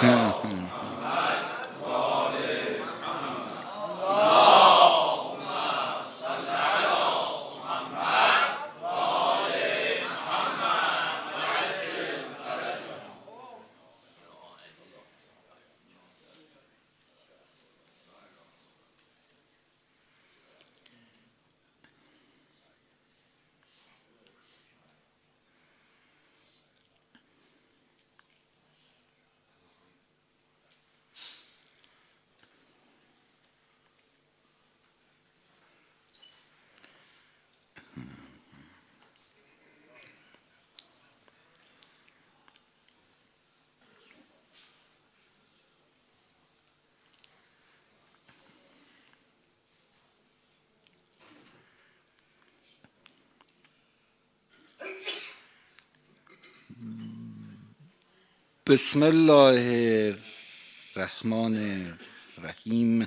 بسم الله الرحمن الرحیم.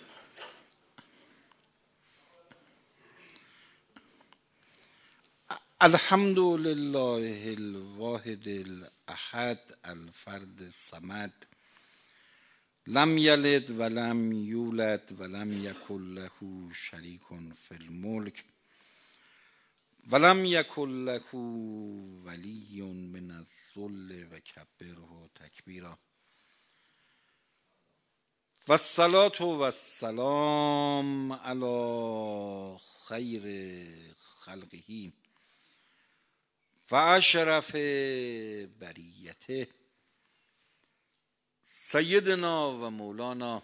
الحمد لله الواحد الاحد الفرد الصمد لم یلد ولم یولد ولم یکن له شریک فی الملک ولم یکن له ولی من الذل و کبره تکبیرا و الصلاة و السلام علی خیر خلقه و اشرف بریته سیدنا و مولانا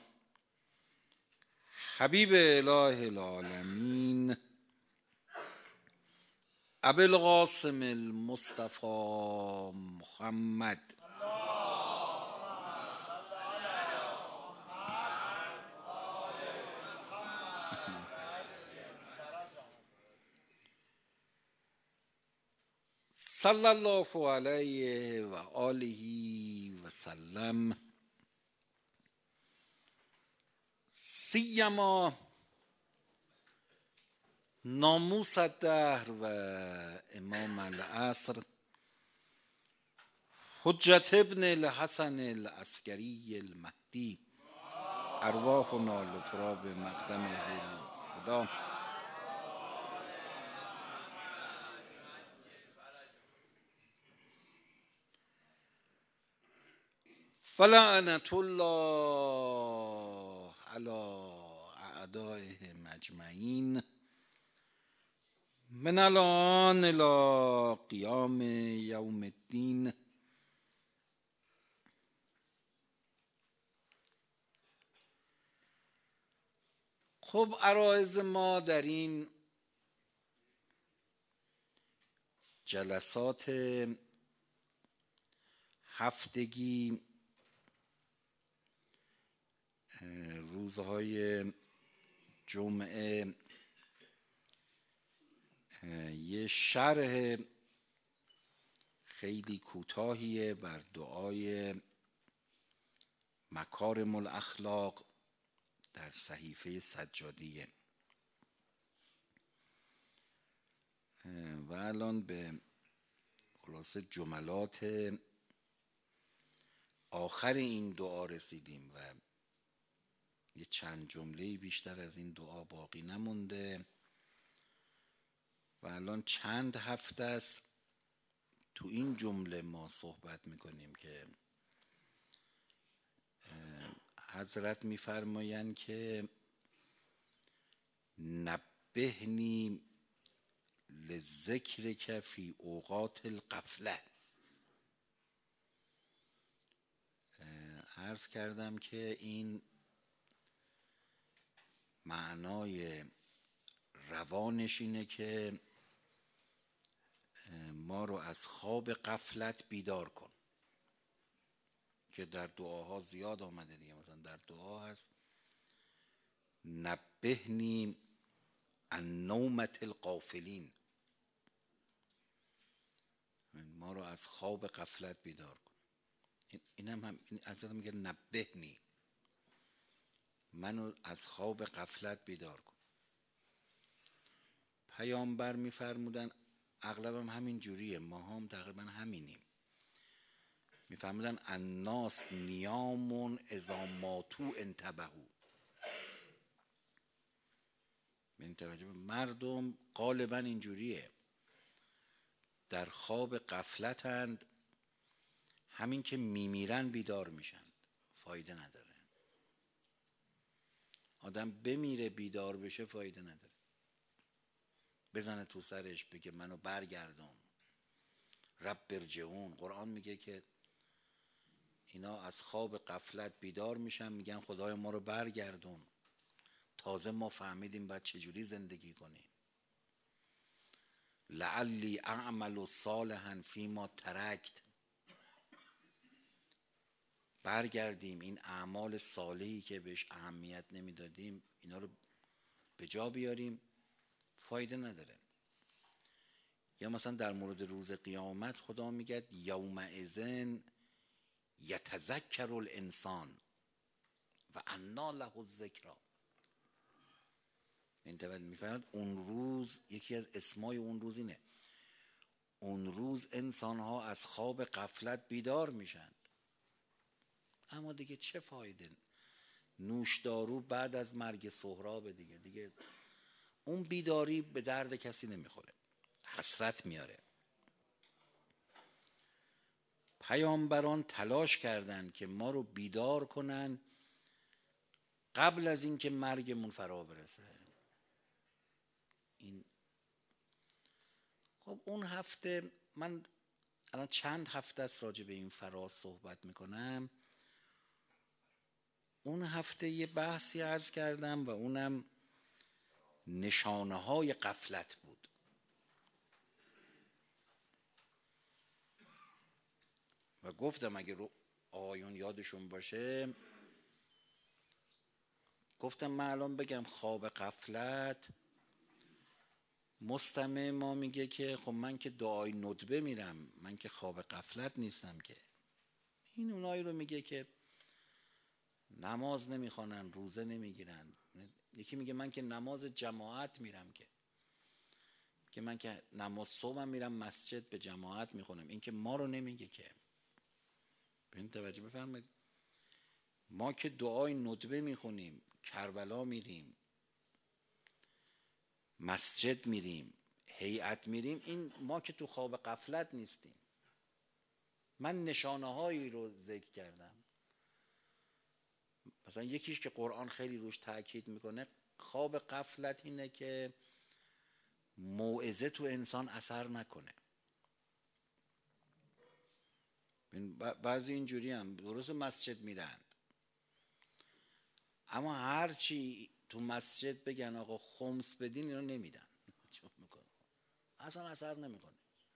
حبیب اله العالمین ابی القاسم المصطفى محمد صلی الله علیه و آله و سلم. سیما ناموس الدهر و امام العصر حجت ابن الحسن العسکری المهدی ارواحنا لتراب مقدمه الفدا. فلعنة الله على اعدائهم اجمعین من الان الى قیام یوم الدین. خب عرایض ما در این جلسات هفتگی روزهای جمعه یه شرح خیلی کوتاهیه بر دعای مکارم الاخلاق در صحیفه سجادیه و الان به خلاصه جملات آخر این دعا رسیدیم و یه چند جمله بیشتر از این دعا باقی نمونده و الان چند هفته است تو این جمله ما صحبت میکنیم که حضرت میفرمایند که نبهنی لذکرک فی اوقات الغفله. عرض کردم که این معنای روانش اینه که ما رو از خواب غفلت بیدار کن، که در دعاها زیاد آمده دیگه. مثلا در دعا هست نبهنی عن نومة الغافلین، ما رو از خواب غفلت بیدار کن. این حضرت میگه نبهنی، منو از خواب غفلت بیدار کن. پیامبر میفرمودن اغلب هم همین جوریه، ما هم تقریبا همینیم. میفهمیدن الناس نیامون اذا ماتوا انتبهوا. مردم غالبا اینجوریه، در خواب غفلتند، همین که میمیرن بیدار میشن، فایده نداره. آدم بمیره بیدار بشه فایده نداره. بزنه تو سرش بگه منو برگردون، رب ارجعون. قرآن میگه که اینا از خواب غفلت بیدار میشن، میگن خدای ما رو برگردون، تازه ما فهمیدیم باید چجوری زندگی کنیم. لعلی اعمل صالحا فیما ترکت، برگردیم این اعمال صالحی که بهش اهمیت نمیدادیم اینا رو به جا بیاریم، فایده نداره. یا مثلا در مورد روز قیامت خدا میگه یومئذ یتذکر الانسان و انا له الذکری. انتباه میفرماد اون روز، یکی از اسمای اون روز اینه، اون روز انسان ها از خواب غفلت بیدار میشن. اما دیگه چه فایده؟ نوشدارو بعد از مرگ سهراب دیگه اون بیداری به درد کسی نمیخوره، حسرت میاره. پیامبران تلاش کردند که ما رو بیدار کنن قبل از اینکه مرگمون فرا برسه. این خب اون هفته من الان چند هفته است راجع به این فراز صحبت میکنم. اون هفته یه بحثی عرض کردم و اونم نشانه های غفلت بود. و گفتم اگه رو آقایون یادشون باشه، گفتم من الان بگم خواب غفلت، مستمع ما میگه که خب من که دعای ندبه میرم، من که خواب غفلت نیستم که. این اونایی رو میگه که نماز نمیخوانن، روزه نمیگیرن. یکی میگه من که نماز جماعت میرم، که من که نماز صبح میرم مسجد به جماعت میخونم. این که ما رو نمیگه که. به این توجه بفرمایید، ما که دعای ندبه میخونیم، کربلا میریم، مسجد میریم، هیئت میریم، این ما که تو خواب غفلت نیستیم. من نشانه هایی رو ذکر کردم. مثلا یکیش که قرآن خیلی روش تاکید میکنه، خواب غفلت اینه که موعظه تو انسان اثر نکنه. بعضی اینجوری هم درست مسجد میرن، اما هرچی تو مسجد بگن آقا خمس بدین اینا نمیدن، اصلا اثر نمیکنه.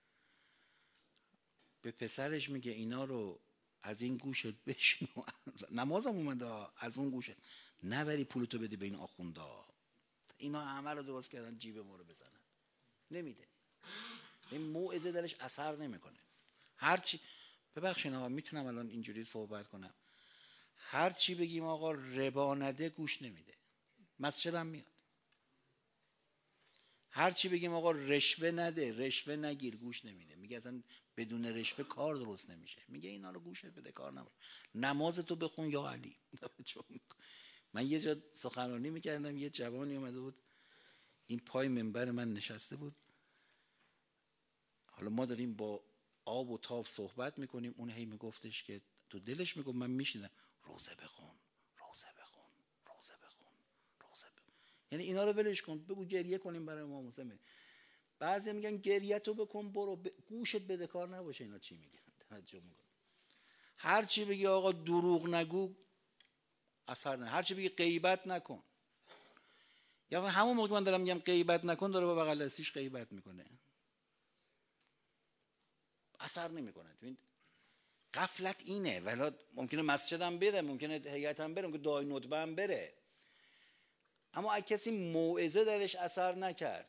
به پسرش میگه اینا رو از این گوشت بشنو، نمازم اومده از اون گوشت نبری پولتو بدی به این آخوندا، اینا همه رو درست کردن جیب ما رو بزنن. نمیده، این موعظه درش اثر نمیکنه. هرچی ببخشید آقا میتونم الان اینجوری صحبت کنم، هرچی بگیم آقا ربا نده گوش نمیده، مسجدم میاد. هرچی بگیم آقا رشوه نده، رشوه نگیر، گوش نمیده. میگه اصلا بدون رشوه کار درست نمیشه. میگه اینا رو گوشت بده کار نباشه، نمازتو بخون یا علی. من یه جا سخنرانی میکردم، یه جوانی اومده بود این پای منبر من نشسته بود، حالا ما داریم با آب و تاب صحبت میکنیم، اون هی میگفتش که تو دلش میگفت من میشنیدم روزه بخون، روزه بخون، روزه بخون، روزه بخون. یعنی اینا رو ولش کن، بگو گریه کنیم برای امام حسین. بعضی میگن گریه تو بکن برو، گوشت بده کار نباشه اینا چی میگن. توجه میکن، هر چی بگی آقا دروغ نگو اثر نه، هر چی بگی غیبت نکن، یا همون موقع من دارم میگم غیبت نکن داره با بغل دستیش غیبت میکنه، اثر نمیکنه. ببین غفلت اینه. ولی ممکنه مسجدم بره، ممکنه هیئتم بره، ممکنه دعای ندبه هم بره، اما اگه کسی موعظه درش اثر نکرد،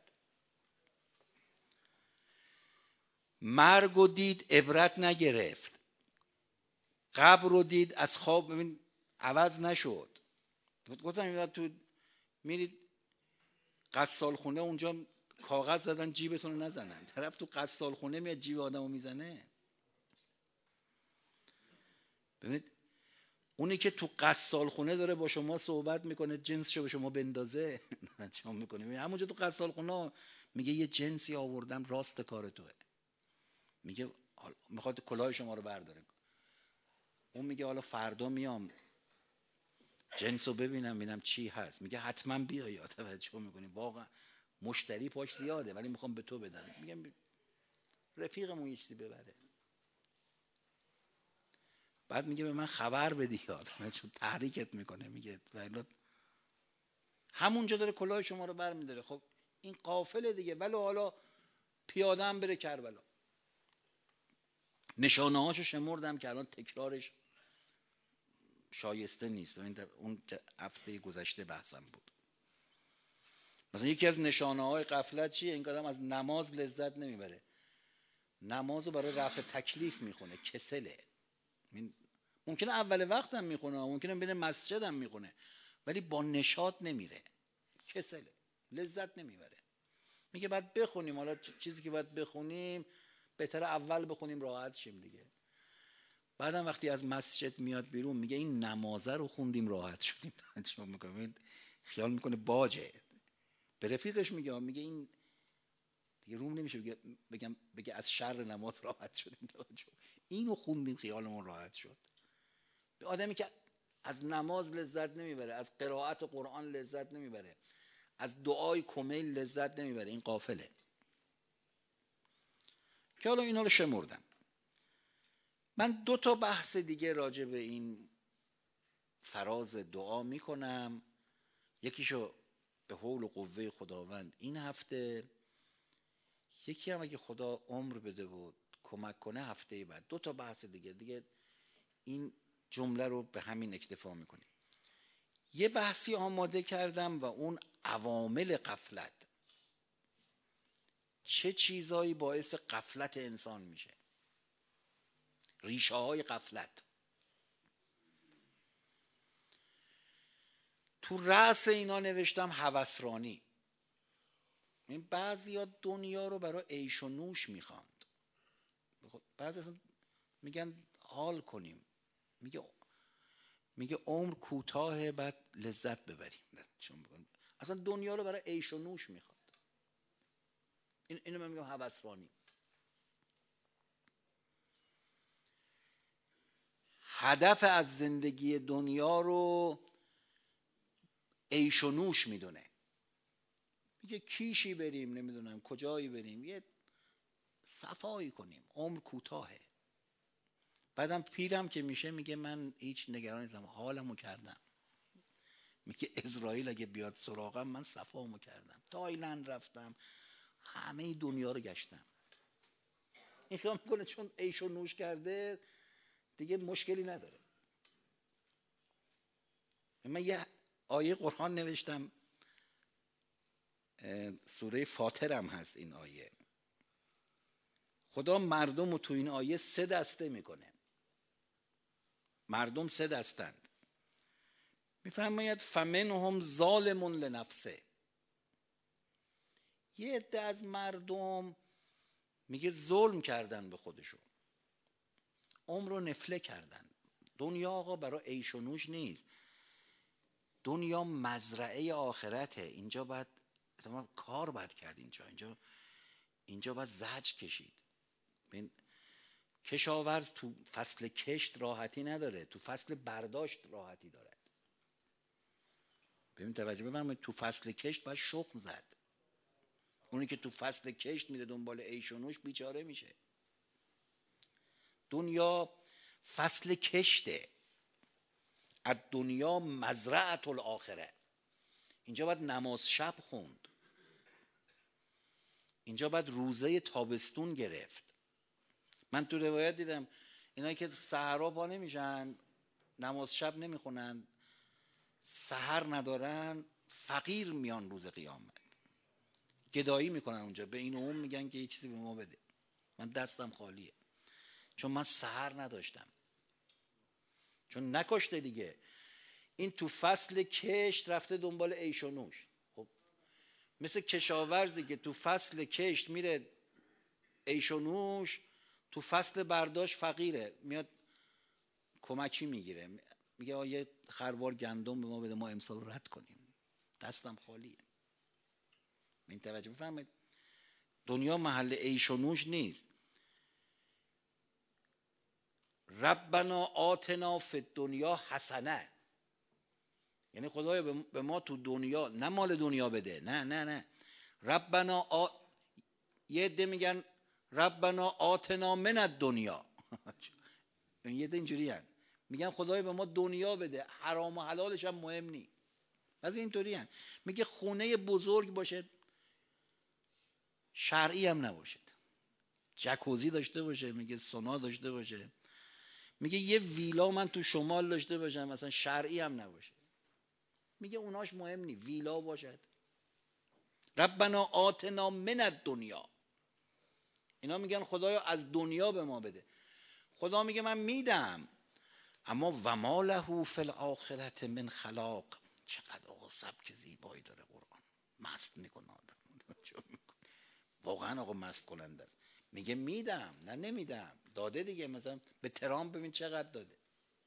مرگ رو دید عبرت نگرفت، قبر رو دید از خواب ببین عوض نشد. گفتم اینا تو میرید قصال خونه، اونجا کاغذ زدن جیبتون رو نزنن، طرف تو قصال خونه میاد جیب آدمو میزنه. ببینید اونی که تو قصال خونه داره با شما صحبت میکنه جنسشو به شما بندازه چه میکنه؟ همونجا تو قصال خونه میگه یه جنسی آوردم راست کار توه، میگه میخواد کلاه شما رو برداره، اون میگه حالا فردا میام جنسو ببینم چی هست، میگه حتما بیا. یا توجه میکنی واقعا مشتری پاش زیاده ولی میخوام به تو بدم، میگم رفیقمون یه چیزی ببره. بعد میگه به من خبر بدی یاد، چون تحریکت میکنه، میگه ولی همونجا داره کلاه شما رو برمیداره. خب این قافله دیگه، ولی حالا پیاده هم بره کربلا. نشانه هاشو شمردم که الان تکرارش شایسته نیست، اون هفته گذشته بحثم بود. مثلا یکی از نشانه های غفلت چیه؟ این آدم از نماز لذت نمیبره، نمازو برای رفع تکلیف میخونه، کسله. ممکنه اول وقت هم میخونه، ممکنه بین مسجد هم میخونه، ولی با نشاط نمیره، کسله، لذت نمیبره. میگه بعد بخونیم، حالا چیزی که باید بخونیم بهتره اول بخونیم راحت شیم دیگه. بعدم وقتی از مسجد میاد بیرون میگه این نمازه رو خوندیم راحت شدیم. شما میکنید خیال میکنه باجه. به رفیقش میگه این دیگه روم نمیشه بگه از شر نماز راحت شدیم، اینو خوندیم خیالمون راحت شد. به آدمی که از نماز لذت نمیبره، از قرائت قرآن لذت نمیبره، از دعای کمیل لذت نمیبره، این قافله. که حالا اینا رو شمردم. من 2 تا بحث دیگه راجع به این فراز دعا میکنم، یکیشو به حول و قوه خداوند این هفته، یکی هم اگه خدا عمر بده و کمک کنه هفته بعد. 2 تا بحث دیگه این جمله رو به همین اکتفا میکنیم. یه بحثی آماده کردم و اون عوامل غفلت، چه چیزایی باعث غفلت انسان میشه، ریشه های غفلت. تو رأس اینا نوشتم هوسرانی. این بعضیا دنیا رو برای عیش و نوش میخواند، بعضی اصلا میگن حال کنیم، میگه عمر کوتاه بعد لذت ببریم. اصلا دنیا رو برای عیش و نوش میخواد. اینو من میگم هوسرانی. هدف از زندگی دنیا رو عیش و نوش میدونه، میگه کیشی بریم، نمیدونم کجایی بریم، یه صفایی کنیم، عمر کوتاهه. بعدم پیرم که میشه میگه من هیچ نگران نیستم، حالمو کردم. میگه اسرائیل اگه بیاد سراغم من صفامو کردم، تایلند رفتم، همه دنیا رو گشتم. این خیال میکنه چون عیش و نوش کرده دیگه مشکلی نداره. من یه آیه قرآن نوشتم، سوره فاطر هم هست این آیه. خدا مردم رو تو این آیه 3 دسته میکنه. مردم 3 دستند. میفرماید فمنهم ظالم لنفسه. یه عده از مردم میگه ظلم کردن به خودشون، عمر رو نفله کردن. دنیا آقا برای عیش و نوش نیست، دنیا مزرعه آخرته. اینجا باید کار باید کرد، اینجا باید زجر کشید. کشاورز تو فصل کشت راحتی نداره، تو فصل برداشت راحتی داره. ببین توجه بفرمایید، تو فصل کشت باید شخم زد. اونی که تو فصل کشت میره دنبال عیش و نوش بیچاره میشه. دنیا فصل کشته، از دنیا مزرعه الاخره. اینجا باید نماز شب خوند، اینجا باید روزه تابستون گرفت. من تو روایت دیدم اینایی که سحرا پا نمیشن، نماز شب نمیخونن، سحر ندارن، فقیر میان روز قیامت، گدایی میکنن اونجا، به این اون میگن که یه چیزی به ما بده، من دستم خالیه، چون من سحر نداشتم. چون نکشته دیگه، این تو فصل کشت رفته دنبال عیش و نوش. خب مثل کشاورزی که تو فصل کشت میره عیش و نوش، تو فصل برداشت فقیره، میاد کمکی میگیره، میگه یه خروار گندم به ما بده، ما امسال رد کنیم، دستم خالیه. این توجه بفرمایید، دنیا محل عیش و نوش نیست. ربنا آتنا فی الدنیا حسنه، یعنی خدایا به ما تو دنیا، نه مال دنیا بده، نه نه نه، ربنا یه عده میگن ربنا آتنا من الدنیا یه عده اینجوری هن. میگن خدایا به ما دنیا بده، حرام و حلالش هم مهم نی. از اینطوری هن. میگه خونه بزرگ باشه، شرعی هم نباشه، جکوزی داشته باشه، میگه سونا داشته باشه، میگه یه ویلا من تو شمال داشته باشم مثلا، شرعی هم نباشه، میگه اوناش مهم نی، ویلا باشد. ربنا آتنا من الدنیا، اینا میگن خدایا از دنیا به ما بده. خدا میگه من میدم، اما و ما له فی الاخرة من خلاق. چقدر آقا سبک زیبایی داره قرآن، مست میکنه آدم واقعا آقا مست کننده است. میگه میدم، نه نمیدم، داده دیگه. مثلا به ترامپ ببین چقدر داده،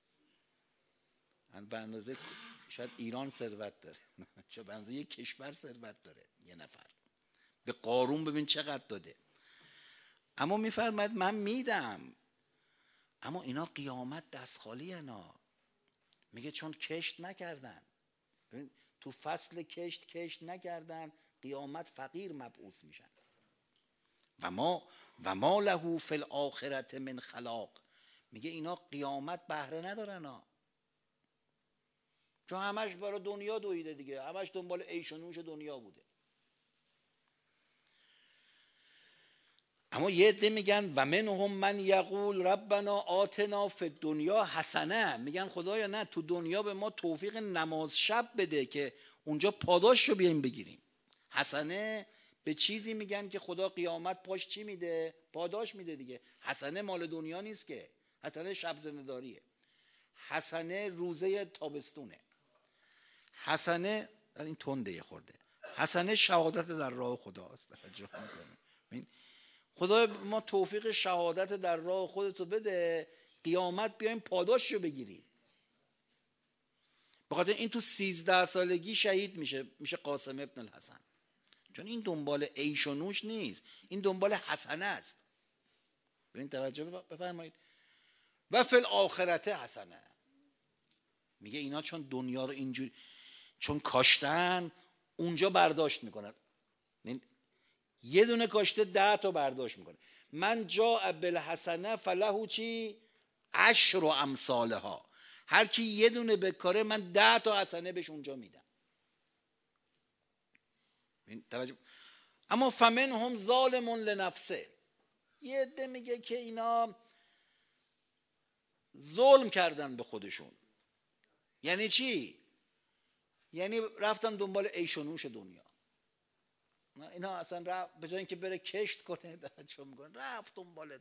به اندازه شاید ایران ثروت داره چه به اندازه یک کشور ثروت داره یه نفر. به قارون ببین چقدر داده. اما میفرماید من میدم، اما اینا قیامت دست خالی انا. میگه چون کشت نکردن، تو فصل کشت نکردن، قیامت فقیر مبعوث میشن. و ما له فی الاخرة من خلاق، میگه اینا قیامت بهره ندارن ها، چون همش برای دنیا دویده دیگه، همش دنبال عیش و نوش دنیا بوده. اما یه عده میگن و منهم من یقول ربنا آتنا فی الدنیا حسنه، میگن خدایا نه، تو دنیا به ما توفیق نماز شب بده که اونجا پاداش رو بیایم بگیریم. حسنه به چیزی میگن که خدا قیامت پاش چی میده؟ پاداش میده دیگه. حسنه مال دنیا نیست که، حسنه شب زنده‌داریه، حسنه روزه تابستونه، حسنه این تنده یه خورده، حسنه شهادت در راه خداست. خدا ما توفیق شهادت در راه خودتو بده، قیامت بیایم پاداش رو بگیریم. بخاطر این تو 13 سالگی شهید میشه قاسم ابن الحسن، چون این دنبال عیش و نوش نیست، این دنبال حسنه است. ببین توجه بفرمایید. و فی الاخرته حسنه، میگه اینا چون دنیا رو اینجوری چون کاشتن، اونجا برداشت میکنن. یه دونه کاشته 10 تا برداشت میکنه. من جاء بالحسنه فله چی؟ 10 امثالها. هر کی یه دونه بکاره من 10 تا حسنه بهش اونجا میدم. اما فمنهم ظالم لنفسه، یه عده میگه که اینا ظلم کردن به خودشون. یعنی چی؟ یعنی رفتن دنبال عیش و نوش دنیا. اینا اصلا به جای اینکه بره کشت کنه چون میکنه رفت دنبال.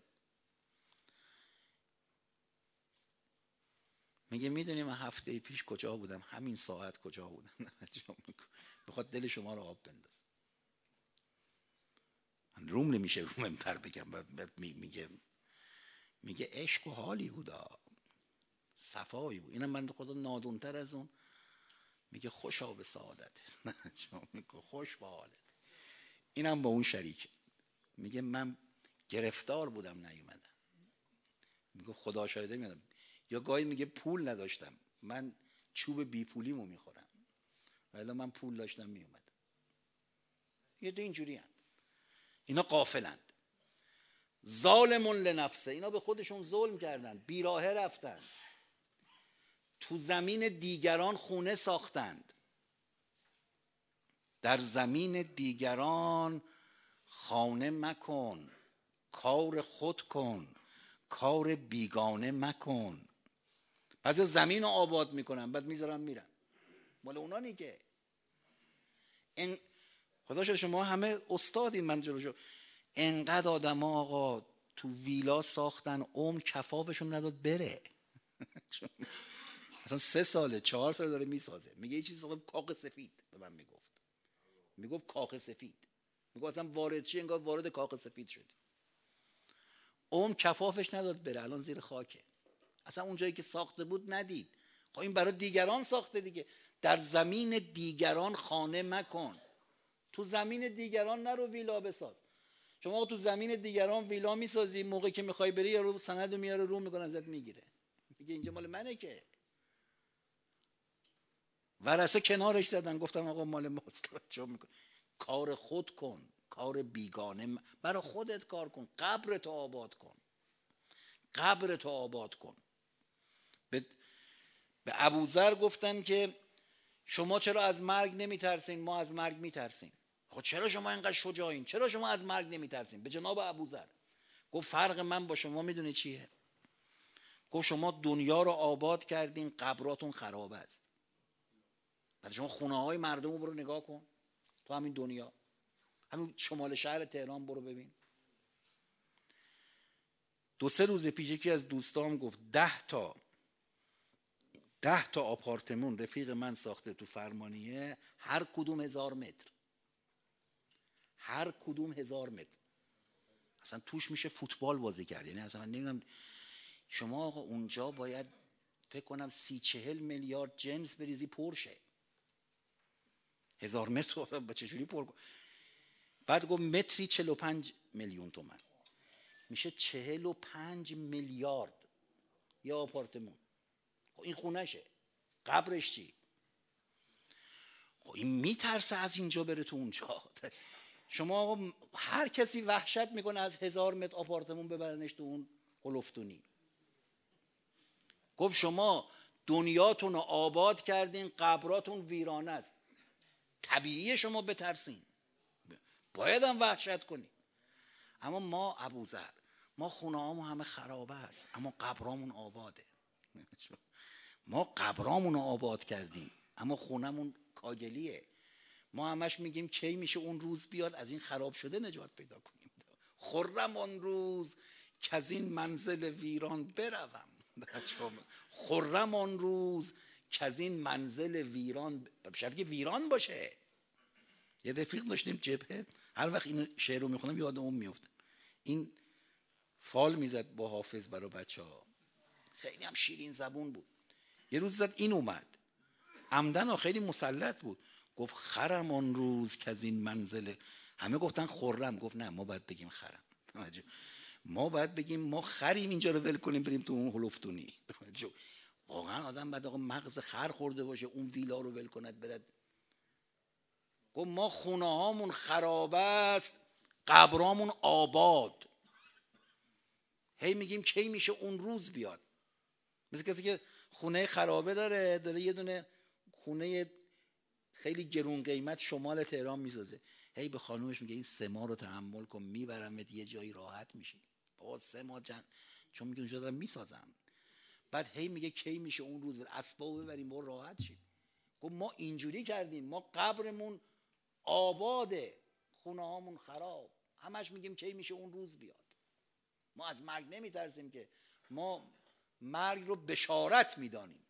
میگه میدونی من هفته پیش کجا بودم، همین ساعت کجا بودم بخواد دل شما رو آب بنداز. من روم نمیشه رو منبر بگم، میگه عشق و حالی بودا، صفایی بود. اینم من خدا نادونتر از اون میگه خوشا به سعادت خوش به حالت. اینم با اون شریک میگه من گرفتار بودم نیومدم. میگه خدا شاهده میادم. یا گاهی میگه پول نداشتم، من چوب بی پولیمو میخورم، ولی من پول داشتم میومدم. یه دو اینجوری هست. اینا غافلند. ظالمون لنفسه، اینا به خودشون ظلم کردن، بیراهه رفتن، تو زمین دیگران خونه ساختند. در زمین دیگران خانه مکن، کار خود کن، کار بیگانه مکن. بعضی زمین رو آباد میکنن بعد میذارن میرن، مال اونا نیگه. خدا شد شما همه استادین، من جلوشو. انقدر آدم ها آقا تو ویلا ساختن، کفافشون نداد بره مثلا 3 ساله 4 ساله داره میسازه. میگه یه چیزی ساختم کاخ سفید، به من میگفت کاخ سفید. میگفت اصلا وارد چی، انگار وارد کاخ سفید شدی. کفافش نداد بره، الان زیر خاکه. اصلا اون جایی که ساخته بود ندید. خب این برای دیگران ساخته دیگه. در زمین دیگران خانه مکن، تو زمین دیگران نرو ویلا بساز. شما تو زمین دیگران ویلا میسازی، موقعی که میخوای بری یارو سندو میاره رو میکنه ازت میگیره، میگه اینجا مال منه. که ورثه کنارش زدن گفتن آقا مال ماست. چون میکنه کار خود کن، کار بیگانه برای خودت کار کن، قبرتو آباد کن، قبرتو آباد کن. به ابوذر گفتن که شما چرا از مرگ نمیترسین؟ ما از مرگ میترسیم. خب چرا شما اینقدر شجاعین؟ چرا شما از مرگ نمیترسین؟ به جناب ابوذر گفت فرق من با شما میدونی چیه؟ گفت شما دنیا رو آباد کردین، قبراتون خراب است. بعد شما خونه های مردم رو برو نگاه کن، تو همین دنیا، همین شمال شهر تهران برو ببین. 2-3 روز پیش یکی از دوستام گفت 10 تا آپارتمون رفیق من ساخته تو فرمانیه، هر کدوم 1000 متر، هر کدوم 1000 متر. اصلا توش میشه فوتبال بازی کرد. یعنی اصلا من نمیدونم شما آقا اونجا باید فکر کنم 30-40 میلیارد جنس بریزی پرشه. 1000 متر رو با چجوری پر کن؟ بعد گفت متری 45 میلیون تومان، میشه 45 میلیارد یه آپارتمون. این خونشه، قبرش چی؟ این میترسه از اینجا بره تو اونجا. شما آقا هر کسی وحشت میکنه از 1000 متر آپارتمون ببرنش تو اون هلفتونی. گفت شما دنیاتون رو آباد کردین، قبراتون ویرانه است. طبیعیه شما بترسین، باید هم وحشت کنین. اما ما ابوذر، ما خونه هامون همه خرابه است اما قبرامون آباده. ما قبرامون رو آباد کردیم اما خونمون کاگلیه. ما همش میگیم کی میشه اون روز بیاد از این خراب شده نجات پیدا کنیم. خرم آن روز که از این منزل ویران بروم. خرم آن روز که از این منزل ویران، شاید که ویران باشه. یه رفیق داشتیم جبهه، هر وقت این شعر رو میخونم یاد اون میفته. این فال میزد با حافظ برای بچه‌ها، خیلی هم شیرین زبون بود. یه روز زد این اومد عمدن، خیلی مسلط بود، گفت خرم آن روز که از این منزل، همه گفتن خرم، گفت نه ما باید بگیم خرم. ما باید بگیم ما خریم اینجا رو ول کنیم بریم تو اون هلفتونی. واقعا آدم بعد آقا مغز خر خورده باشه اون ویلا رو ول کند برد. گفت ما خونه هامون خراب است، قبرامون آباد. هی میگیم کی میشه اون روز بیاد. مثل کسی که خونه خرابه داره یه دونه خونه خیلی گرون قیمت شمال تهران میسازه، هی به خانومش میگه این 3 ماه رو تحمل کن میبرمت یه جایی راحت میشی. بابا 3 ماه چون میگه اونجا دارم میسازم. بعد هی میگه کی میشه اون روز اسبابو ببریم برو راحت شیم. گفت ما اینجوری کردیم، ما قبرمون آباده، خونه هامون خراب، همش میگیم کی میشه اون روز بیاد. ما از مرگ نمیترسیم، که ما مرگ رو بشارت میدانیم.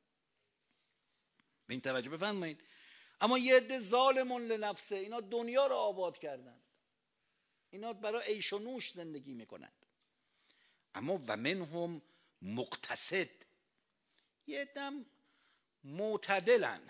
به این توجه بفرمایید. اما یه عده ظالمون لنفسه، اینا دنیا رو آباد کردن، اینا برای عیش و نوش زندگی میکنند. اما و منهم مقتصد، یه دم معتدلن.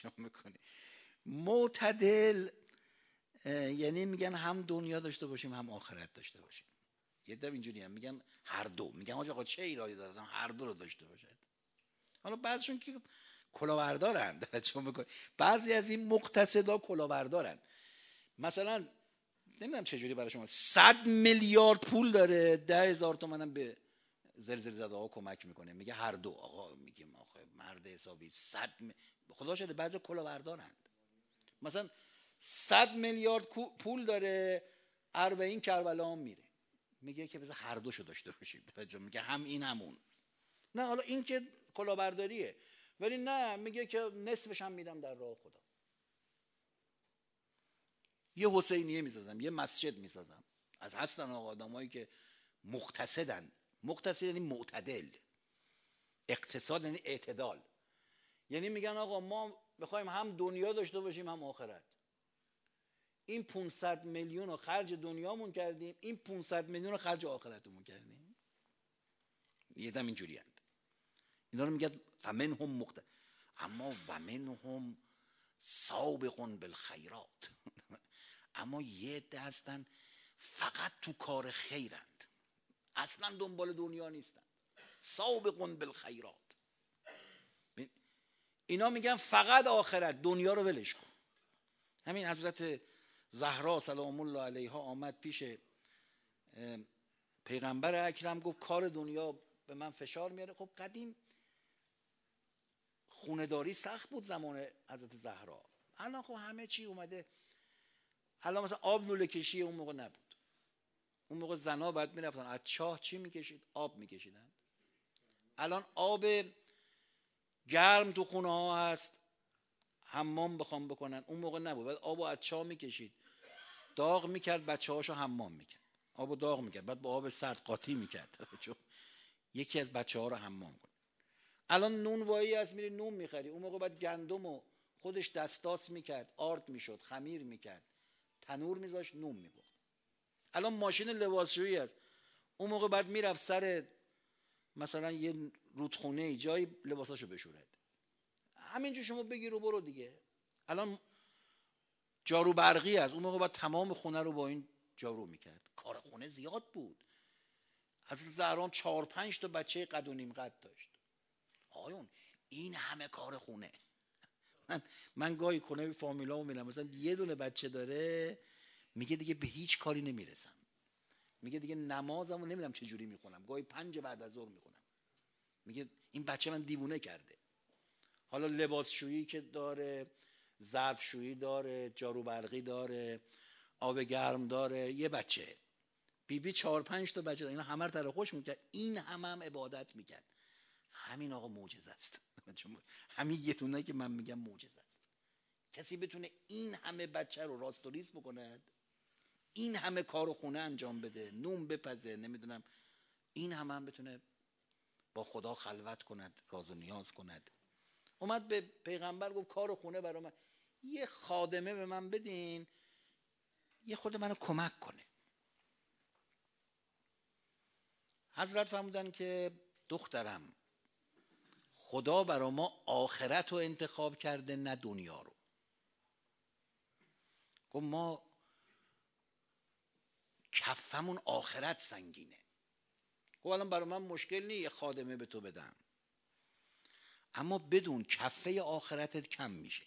معتدل یعنی میگن هم دنیا داشته باشیم هم آخرت داشته باشیم. یه دم اینجوری هم میگن هر دو، میگن آقا چه ایرادی داره هر دو رو داشته باشد. حالا بعضیشون که کلاهبردارند، بعضی از این مقتصدا کلاهبردارند. مثلا نمیدونم چجوری برای شما 100 میلیارد پول داره، 10,000 تومان هم به زلزله زده ها کمک میکنه، میگه هر دو. آقا میگیم آخه مرد حسابی 100 خدا شده بعضی کلاهبردارند. مثلا 100 میلیارد پول داره، 40 کربلا هم میره، میگه که بذار هر دوشو داشته باشیم. میگه هم این همون. نه حالا این که کلاهبرداریه، ولی نه میگه که نصفش هم میدم در راه خدا. یه حسینیه میسازم، یه مسجد میسازم. از هستن آدمایی که مقتصدن. مقتصد یعنی معتدل، اقتصاد یعنی اعتدال. یعنی میگن آقا ما میخوایم هم دنیا داشته باشیم هم آخرت. این 500 میلیون رو خرج دنیامون کردیم، این 500 میلیون رو خرج آخرتمون کردیم. یه دم اینجوری هست. اینا رو میگن فمنهم مقتصد، اما و منهم سابق بالخیرات. اما یه عده هستن فقط تو کار خیرند، اصلا دنبال دنیا نیستن. سابق بالخیرات، اینا میگن فقط آخرت، دنیا رو ولش کن. همین حضرت زهرا سلام الله علیها آمد پیش پیغمبر اکرم، گفت کار دنیا به من فشار میاره. خب قدیم خونداری سخت بود زمان حضرت زهرا، الان خب همه چی اومده. الان مثلا آب لوله کشی اون موقع نبود. اون موقع زنا باید میرفتن از چاه چی میکشید؟ آب میکشیدن. الان آب گرم تو خونه ها هست، حمام بخوام بکنن. اون موقع نبود، بعد آبو از چاه میکشید، داغ میکرد، بچه هاشو حمام میکرد، آبو داغ میکرد، بعد با آب سرد قاطی میکرد یکی از بچه ها رو حمام کن. الان نون وایی هست، میری نون میخری. اون موقع بعد گندمو خودش دستاس میکرد، آرد میشد، خمیر میکرد، تنور میذاشت، نون میپخت. الان ماشین لباسشویی هست، اون موقع بعد میرفت سر مثلا یه رودخونه جایی لباساشو بشورد. همینجور شما بگیر و برو دیگه. الان جارو برقی هست، اون موقع بعد تمام خونه رو با این جارو میکرد. کار خونه زیاد بود. حضرت زهرا 4-5 تا بچه قد و نیم قد داشت. آیون این همه کار خونه. من گاهی خونه فامیلامو میرم، مثلا یه دونه بچه داره، میگه دیگه به هیچ کاری نمیرسم. میگه دیگه نمازمو نمیدونم چه جوری میخونم، گاهی 5 بعد از ظهر میخونم. میگه این بچه من دیوونه کرده. حالا لباسشویی که داره، ظرفشویی داره، جارو برقی داره، آب گرم داره، یه بچه بی 4-5 تا بچه داره. اینا همه رو تره خوش میکرد، این هم عبادت میکرد. همین آقا معجزه است. همین یه دونه که من میگم معجزه است. کسی بتونه این همه بچه رو راست و ریز بکنه، این همه کار خونه انجام بده، نون بپزه، نمیدونم این هم بتونه با خدا خلوت کند، راز و نیاز کند. اومد به پیغمبر گفت کار خونه برای من، یه خادمه به من بدین یه خود منو کمک کنه. حضرت فرمودن که دخترم، خدا برای ما آخرت رو انتخاب کرده نه دنیا رو. گفت ما کفمون آخرت سنگینه. گفت الان برای من مشکل نیه یه خادمه به تو بدم، اما بدون کفه آخرتت کم میشه.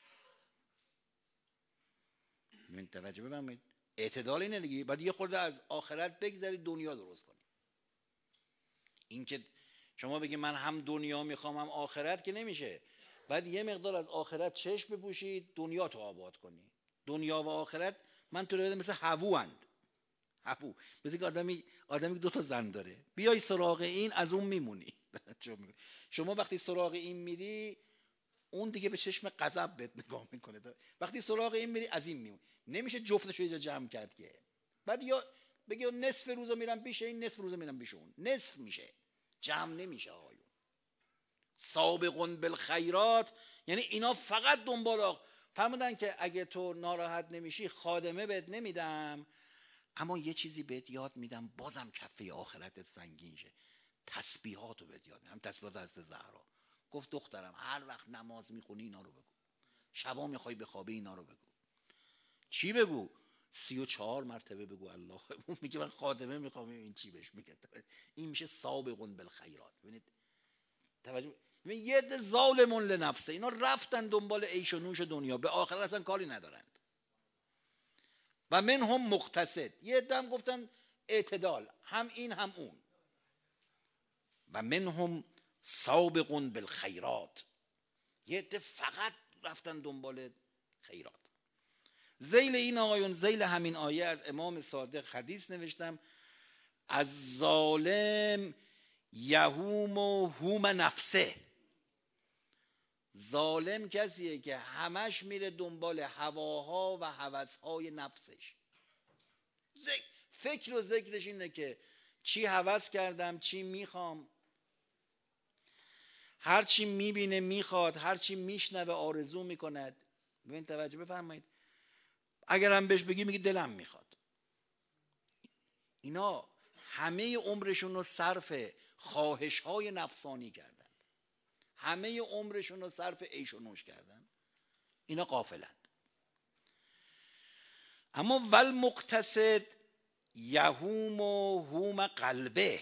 من توجه بفرمایید، اعتدال اینه دیگه. بعد یه خورده از آخرت بگذاری، دنیا درست کنی. این که شما بگی من هم دنیا میخوام هم آخرت که نمیشه. بعد یه مقدار از آخرت چشم بپوشید، دنیا تو آباد کنی. دنیا و آخرت من تو رو بدم مثل هوو اند. هوو مثل که آدمی 2 تا زن داره، بیای سراغ این از اون میمونی. شما وقتی سراغ این میری، اون دیگه به چشم غضب بهت نگاه میکنه. وقتی سراغ این میری، از این میمونی. نمیشه جفتشو یه جا جمع کرد که. بعد یا بگی نصف روزو میرم پیش این، نصف روزو میرم پیش اون، نصف میشه، جمع نمیشه. آقایون سابقون بالخیرات یعنی اینا فقط دنبال فرمودن که اگه تو ناراحت نمیشی خادمه بهت نمیدم، اما یه چیزی بهت یاد میدم بازم کفه آخرتت سنگین شه. تسبیحاتو بهت یاد میدم. تسبیحات حضرت زهرا. گفت دخترم هر وقت نماز میخونی اینا رو بگو، شبا میخوای بخوابی اینا رو بگو. چی بگو؟ 34 مرتبه بگو الله. اون میگه من خادمه میخوام، این چی بهش میگه؟ این میشه سابقون بالخیرات. ببینید توجه، یه عده ظالمون لنفسه، اینا رفتن دنبال عیش و نوش دنیا، به آخرت اصلا کاری ندارند. و منهم مقتصد، یه عده هم گفتن اعتدال، هم این هم اون. و منهم سابقون بالخیرات، یه عده فقط رفتن دنبال خیرات. ذیل این آقایون، ذیل همین آیه از امام صادق حدیث نوشتم: از ظالم یهوم و هوم نفسه. ظالم کسیه که همش میره دنبال هواها و هوسهای نفسش. فکر و ذکرش اینه که چی هوس کردم، چی میخوام، هر چی میبینه میخواد، هر چی میشنوه آرزو میکند. ببین توجه بفرمایید، اگر هم بهش بگی میگه دلم میخواد. اینا همه عمرشون رو صرف خواهش های نفسانی کردند. همه عمرشون رو صرف عیش و نوش کردن، اینا غافلند. اما ول مقتصد یهوم و هوم قلبه،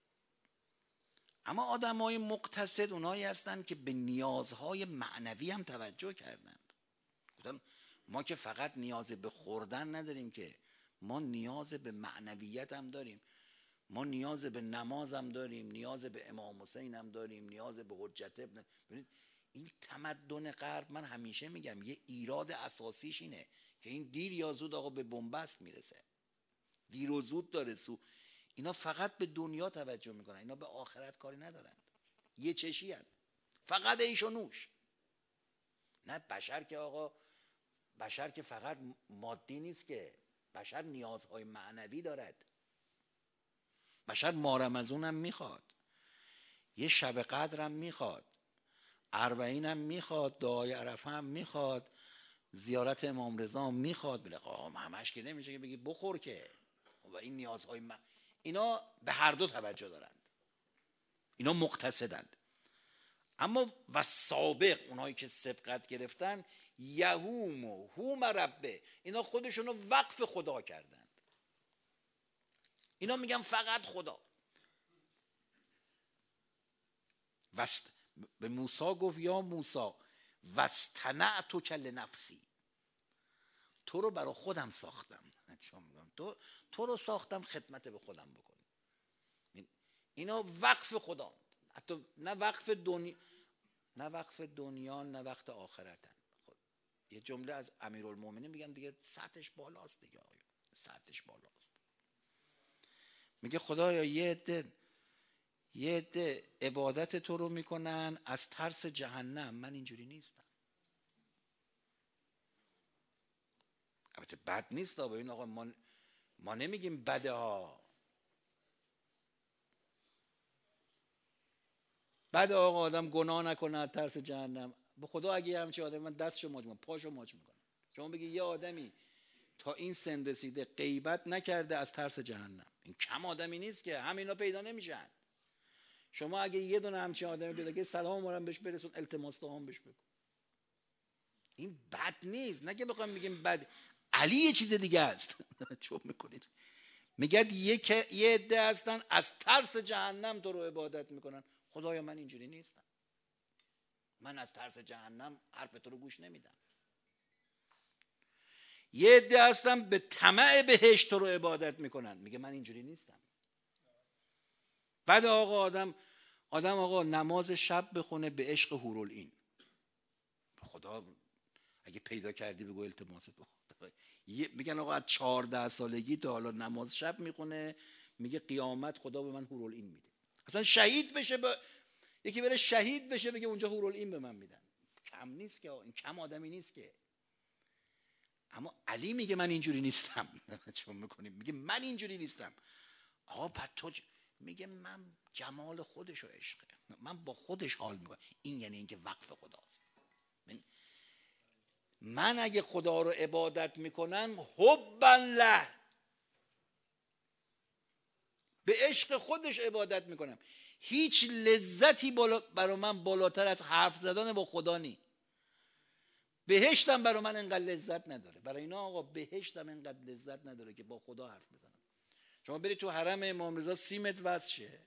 اما آدمای مقتصد اونایی هستن که به نیازهای معنوی هم توجه کردند. گفتن ما که فقط نیاز به خوردن نداریم، که ما نیاز به معنویت هم داریم، ما نیاز به نماز هم داریم، نیاز به امام حسین هم داریم، نیاز به حجت ابن. ببینید این تمدن غرب، من همیشه میگم یه ایراد اساسیش اینه که این دیر یا زود آقا به بنبست میرسه، دیر و زود داره اینا فقط به دنیا توجه میکنن، اینا به آخرت کاری ندارن، یه چشی هست، فقط عیش و نوش. نه بشر که فقط مادی نیست، که بشر نیازهای معنوی دارد. بشر ماه رمضان هم میخواد، یه شب قدر هم میخواد، اربعین هم میخواد، دعای عرفه هم میخواد، زیارت امام رضا هم میخواد. بله آقا همش که نمیشه که بگی بخور که. و این نیازهای اینا به هر دو توجه دارند، اینا مقتصدند. اما و سابق، اونایی که سبقت گرفتن، یهوم و هوم ربه، اینا خودشونو وقف خدا کردند. اینا میگن فقط خدا. به موسی گفت یا موسی واصطنعتک لنفسی، تو رو برای خودم ساختم، تو رو ساختم خدمت به خودم بکنی. اینا وقف خدا، حتی نه وقف دنیا نه وقت آخرتن. خب یه جمله از امیرالمومنین میگم دیگه، سطحش بالاست دیگه، آقا سطحش بالاست. میگه خدایا یه عده عبادت تو رو میکنن از ترس جهنم، من اینجوری نیستم. البته بد نیست، ببین آقا ما نمیگیم بده ها، بده آقا آدم گناه نکنه از ترس جهنم. به خدا اگه همچین آدم، من دستشو ماچ میکنم، پاشو ماچ میکنم. شما بگی یه آدمی تا این سن رسیده غیبت نکرده از ترس جهنم، این کم آدمی نیست که، همینا پیدا نمیشن. شما اگه یه دونه همچین آدمی پیدا کنی، سلام مورم بهش برسون، التماس دعام بهش بکن. این بد نیست، نه که بخوام بگیم بد. علی یه چیز دیگه است. چون میکنید میگه یه عده هستن از ترس جهنم تو رو عبادت میکنن. خدایا من اینجوری نیستم، من از ترس جهنم حرف تو رو گوش نمیدم. یه عده هستن به طمع بهشت تو رو عبادت میکنن، میگه من اینجوری نیستم. بعد آقا آدم آقا نماز شب بخونه به عشق حورالعین. خدا اگه پیدا کردی بگو التماس تو. میگن آقا از 14 سالگی تا حالا نماز شب میخونه، میگه قیامت خدا به من حورالعین میده. اصلا شهید بشه یکی بره شهید بشه بگه اونجا حورالعین به من میدن. کم نیست که، این کم آدمی نیست که. اما علی میگه من اینجوری نیستم. چون میکنیم میگه من اینجوری نیستم. آقا بعد تو میگه من جمال خودشو عشقه، من با خودش حال میکنم. این یعنی اینکه وقف خداست. من اگه خدا رو عبادت میکنم حبا له، به عشق خودش عبادت میکنم. هیچ لذتی برای من بالاتر از حرف زدن با خدا نی. بهشتم برای من انقدر لذت نداره. برای اینا آقا بهشتم انقدر لذت نداره که با خدا حرف بزنم. شما برید تو حرم امام رضا 30 متر وصل شه،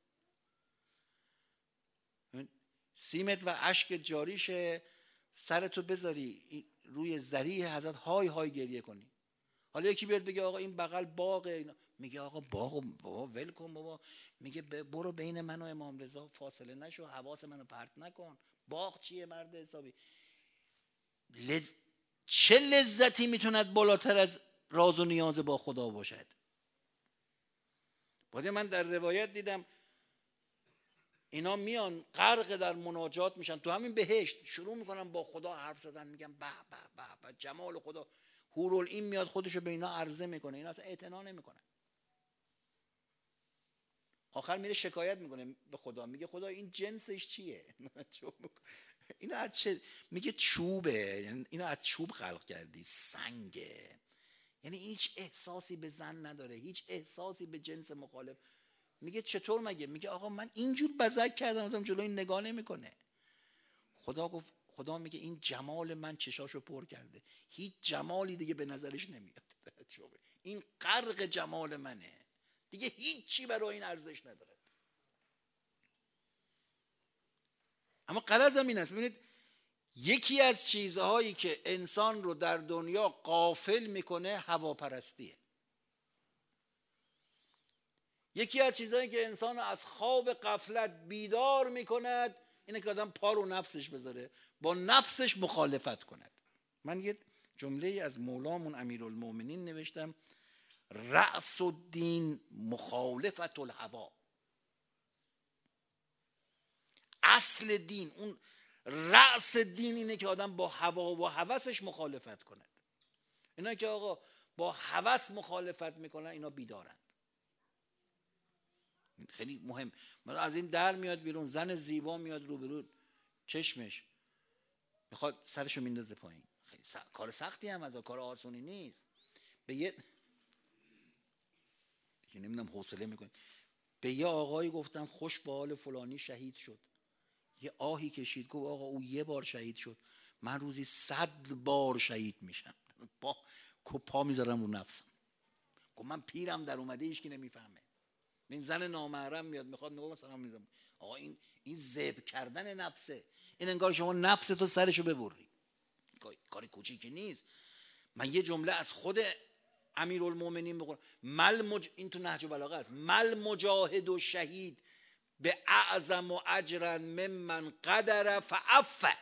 30 متر و اشک جاریشه، سرتو بذاری روی ذریح حضرت های های گریه کنی. حالا یکی بیاد بگه آقا این بغل باغه، اینا میگه آقا باغ بابا ول کن بابا. میگه برو بین من و امام رضا فاصله نشو، حواس منو پرت نکن. باغ چیه مرد حسابی؟ چه لذتی میتوند بالاتر از راز و نیاز با خدا باشد؟ بعد من در روایت دیدم اینا میان غرق در مناجات میشن تو همین بهشت، شروع میکنن با خدا حرف زدن، میگن به به به به جمال خدا. حورالعین میاد خودشو به اینا عرضه میکنه، اینا اصلا اعتنا نمیکنن. آخر میره شکایت میکنه به خدا، میگه خدا این جنسش چیه؟ اینا از چه؟ میگه چوبه، اینا از چوب خلق کردی، سنگه. یعنی هیچ احساسی به زن نداره، هیچ احساسی به جنس مخالف. میگه چطور مگه؟ میگه آقا من اینجور بزک کردم، آدم جلوی این نگاه نمیکنه. خدا میگه این جمال من چشاشو پر کرده، هیچ جمالی دیگه به نظرش نمیاد. این غرق جمال منه، دیگه هیچی برای این ارزش نداره. اما غرضم این است، ببینید یکی از چیزهایی که انسان رو در دنیا غافل میکنه هواپرستیه. یکی از چیزهایی که انسان رو از خواب غفلت بیدار میکند اینه که آدم پا رو نفسش بذاره، با نفسش مخالفت کند. من یه جمله از مولامون امیرالمومنین نوشتم: رأس الدین مخالفت الهوا. اصل دین، اون رأس دین اینه که آدم با هوا و هوسش مخالفت کند. اینا که آقا با هوس مخالفت میکنن اینا بیدارن. خیلی مهم. مثلا از این در میاد بیرون، زن زیبا میاد روبرو چشمش، میخواد سرشو میندازه پایین. خیلی کار سختی هم از کار آسونی نیست. به یه نمیدونم حوصله میکنه. به یه آقایی گفتم خوش به حال فلانی شهید شد. یه آهی کشید، گفت آقا او یه بار شهید شد، من روزی 100 بار شهید میشم. پا میذارم رو نفسم. گفت من پیرم در اومده، هیچ کی نمیفهمه. این زن نامحرم میاد میخواد نگاه مثلا میذارم. آقا این ذبح کردن نفسه. این انگار شما نفس تو سرشو ببری. کاری کوچیکی نیست. من یه جمله از خود امیرالمومنین بخونم. این تو نهج البلاغه است: مل مجاهد و شهید به اعظم و اجرا ممن قدر فعفه.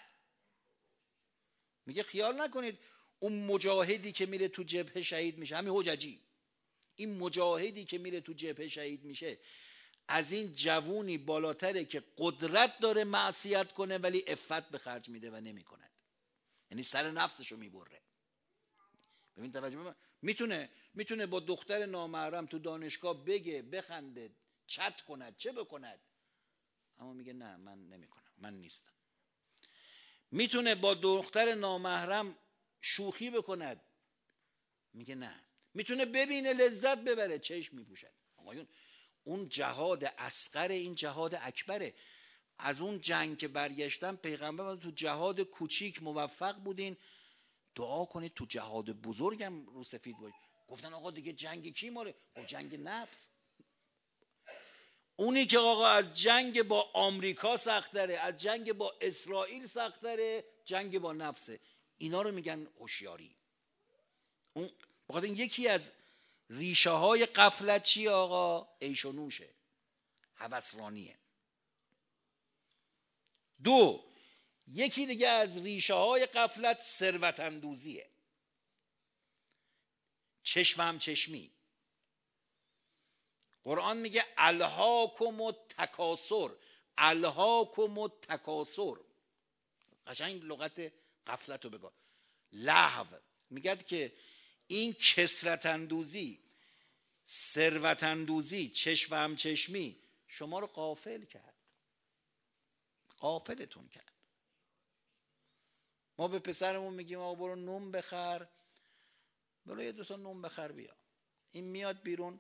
میگه خیال نکنید اون مجاهدی که میره تو جبهه شهید میشه، همین حججی، این مجاهدی که میره تو جبهه شهید میشه از این جوونی بالاتره که قدرت داره معصیت کنه ولی عفت به خرج میده و نمیکند. یعنی سر نفسشو میبره. ببین توجه، میتونه با دختر نامحرم تو دانشگاه بگه، بخنده، چت کند، چه بکند، اما میگه نه من نمیکنم، من نیستم. میتونه با دختر نامحرم شوخی بکند، میگه نه. میتونه ببینه لذت ببره، چشم میپوشد. آقایون اون جهاد اصغر، این جهاد اکبره. از اون جنگ که برگشتن پیغمبر تو جهاد کوچیک موفق بودین، دعا کنید تو جهاد بزرگم رو سفید باشید. گفتن آقا دیگه جنگ کی ماره؟ با جنگ نفس. اونی که آقا از جنگ با آمریکا سخت‌تره، از جنگ با اسرائیل سخت‌تره، جنگ با نفسه. اینا رو میگن هوشیاری. اون بخاطر یکی از ریشه های غفلت چی آقا؟ عیش و نوشه، هوسرانیه. دو، یکی دیگه از ریشه های غفلت ثروت اندوزیه، چشم هم چشمی. قرآن میگه الهاکم التکاثر، الهاکم التکاثر. قشنگ لغت غفلت رو بگو. لهو میگه که این کثرت اندوزی، ثروت اندوزی، چشم هم چشمی شما رو غافل کرد، غافلتون کرد. ما به پسرمون میگیم آقا برو نون بخر، برو یه دوستا نون بخر بیا. این میاد بیرون،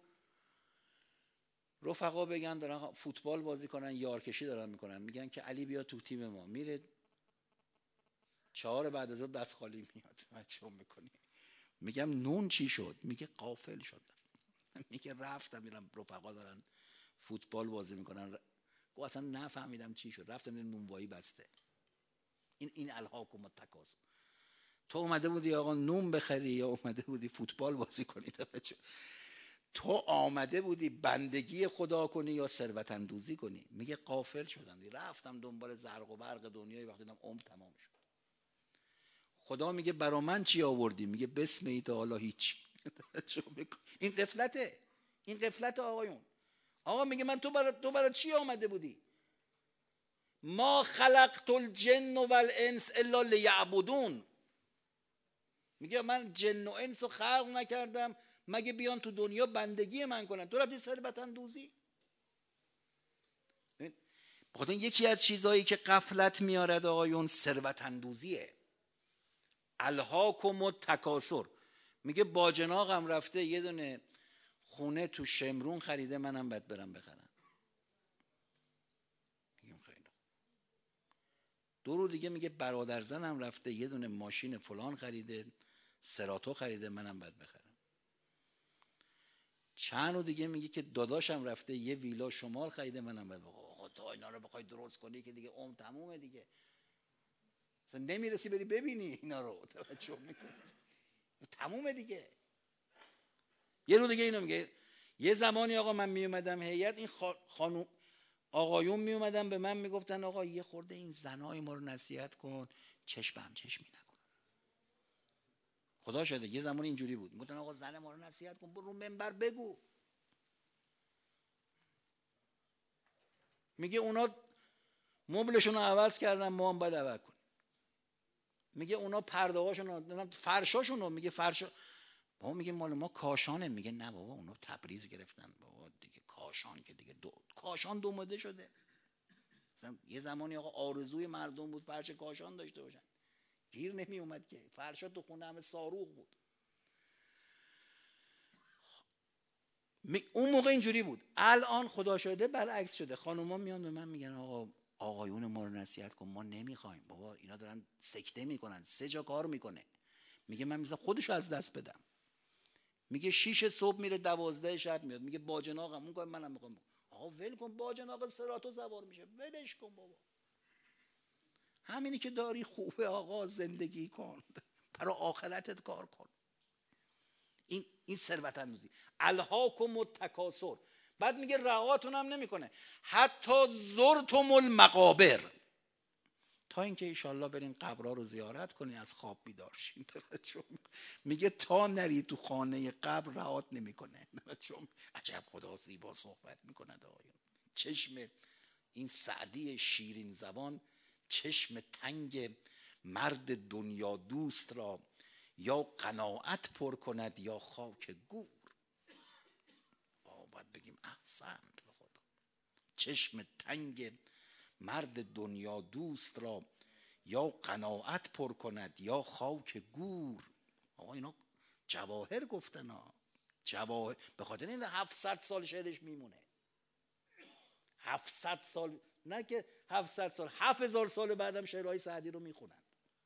رفقا بگن دارن فوتبال بازی کنن، یارکشی دارن میکنن، میگن که علی بیا تو تیم ما، میره 4 بعد از ظهر دست خالی میاد. من چه میکنی؟ میگم نون چی شد؟ میگه غافل شدم. میگه رفتم میرم رفقا دارن فوتبال بازی میکنن، گفت اصلا نفهمیدم چی شد، رفتم نونوایی بسته. این الهاکم التکاثر. تو اومده بودی آقا نون بخری یا اومده بودی فوتبال بازی کنی؟ تو آمده بودی بندگی خدا کنی یا ثروت اندوزی کنی؟ میگه غافل شدم، رفتم دنبال زرق و برق دنیای، وقتی دیدم عمر تمام شد. خدا میگه برا من چی آوردی؟ میگه بسم ای تعالی هیچ. این غفلته، این غفلت آقایون. آقا میگه من تو برا چی آمده بودی؟ ما خلقت الجن والانس الا لیعبدون. میگه من جن و انس رو خلق نکردم مگه بیان تو دنیا بندگی من کنن. تو رفتی ثروت اندوزی. بخاطر یکی از چیزایی که غفلت میارد آقایون ثروت اندوزیه. الهاکم التکاثر. میگه باجناقم رفته یه دونه خونه تو شمرون خریده، منم باید برم بخرم. میگم خیلی. 2 روز دیگه میگه برادر زنم رفته یه دونه ماشین فلان خریده، سراتو خریده، منم باید بخرم. چند روز دیگه میگه که داداشم رفته یه ویلا شمال خریده، منم باید بخرم. آقا تا اینا رو بخوای درست کنی که دیگه عمر تمومه دیگه، اصلا نمیرسی بری ببینی اینا رو، توجه میکنی تمومه دیگه. یه روز دیگه اینو میگه یه زمانی آقا من میومدم هیئت، این خانم آقایون میومدن به من میگفتن آقا یه خورده این زنای ما رو نصیحت کن، چشم هم چشمی نکن. خدا شده یه زمان اینجوری بود، میگفتن آقا زن ما رو نصیحت کن، برو منبر بگو. میگه اونا مبلشون رو عوض کردن، ما هم باید عوض کنیم. میگه اونا پرده هاشون فرشاشون رو، میگه فرشا بابا، میگه مال ما کاشانه. میگه نه بابا اونا تبریز گرفتن بابا دیگه، کاشان که دیگه کاشان دومده شده. مثلا یه زمانی آقا آرزوی مردم بود فرش کاشان داشته باشن، گیر نمی اومد که فرشا تو خونه همه صاروخ بود. اون موقع اینجوری بود. الان خدا شده برعکس شده. خانوما میان به من میگن آقا آقایون ما رو نصیحت کن، ما نمیخوایم بابا، اینا دارن سکته میکنن، 3 جا کار میکنه. میگه من میذارم خودشو از دست بدم. میگه 6 صبح میره 12 شب میاد، میگه باجناقم اون کار منم میخوام. آقا ول کن، باجناق سراتو سوار میشه، ولش کن بابا. همینی که داری خوبه آقا، زندگی کن، برای آخرتت کار کن. این ثروت اندوزی. الهاکم التکاثر. بعد میگه رعاتون هم نمیکنه حتی زرتم المقابر، تا اینکه ایشالله برین قبرها رو زیارت کنین از خواب بیدار شین. میگه تا نری تو خانه قبر رعات نمیکنه. عجب خدا زیبا صحبت میکنه آقایون. چشم این سعدی شیرین زبان، چشم تنگ مرد دنیا دوست را یا قناعت پر کند یا خاک گور. باید بگیم احسنت به خدا. چشم تنگ مرد دنیا دوست را یا قناعت پر کند یا خاک گور. آقا اینا جواهر گفتن ها، جواهر. به خاطر این 700 سال شعرش میمونه. 700 سال، نه که 700 سال، 7000 سال بعدم شعرهای سعدی رو میخونن.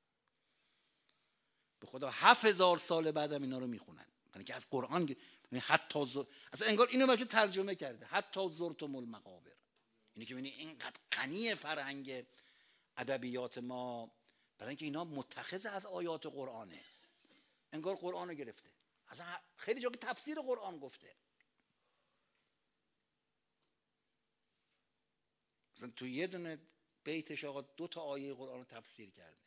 به خدا 7000 سال بعدم اینا رو میخونن. یعنی که از قرآن حتی اصلا انگار اینو بچه ترجمه کرده، حتی زرتم المقابر. اینی که ببینید اینقدر غنی فرهنگ ادبیات ما، برای اینکه اینا متخذ از آیات قرآنه، انگار قرآن رو گرفته. اصلا خیلی جا که تفسیر قرآن گفته، مثلا تو یه دونه بیتش آقا 2 تا آیه قرآن رو تفسیر کرده.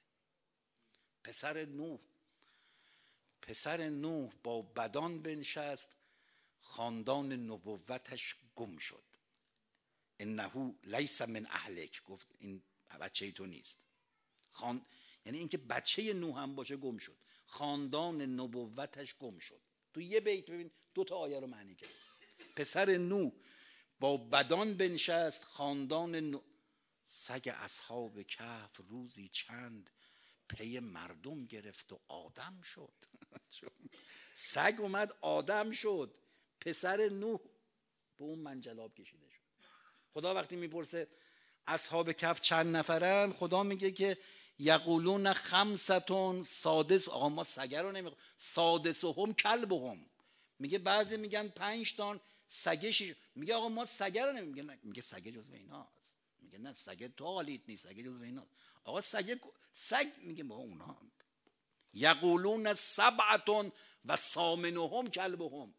پسر نوح با بدان بنشست، خاندان نبوتش گم شد. انه لیس من اهلک، گفت این بچه تو نیست. یعنی اینکه بچه نوح هم باشه گم شد، خاندان نبوتش گم شد. تو یه بیت ببین 2 تا آیه رو معنی کرد. پسر نوح با بدان بنشست، خاندان سگ اصحاب کهف روزی چند پی مردم گرفت و آدم شد. سگ اومد آدم شد، پسر نوح به اون منجلاب کشیده شد. خدا وقتی میپرسه اصحاب کهف چند نفرن، خدا میگه که یقولون 5 سادس. آقا ما سگه رو نمیخوام، سادسهم کلبهم. میگه بعضی میگن 5 تا سگه 6. میگه آقا ما سگه رو نمیگه، میگه سگه جزو ایناست. میگه نه سگه تو حالیت نیست، سگه جزو ایناست. آقا سگ میگه با اونا. یقولون 7 و ثامنهم کلبهم،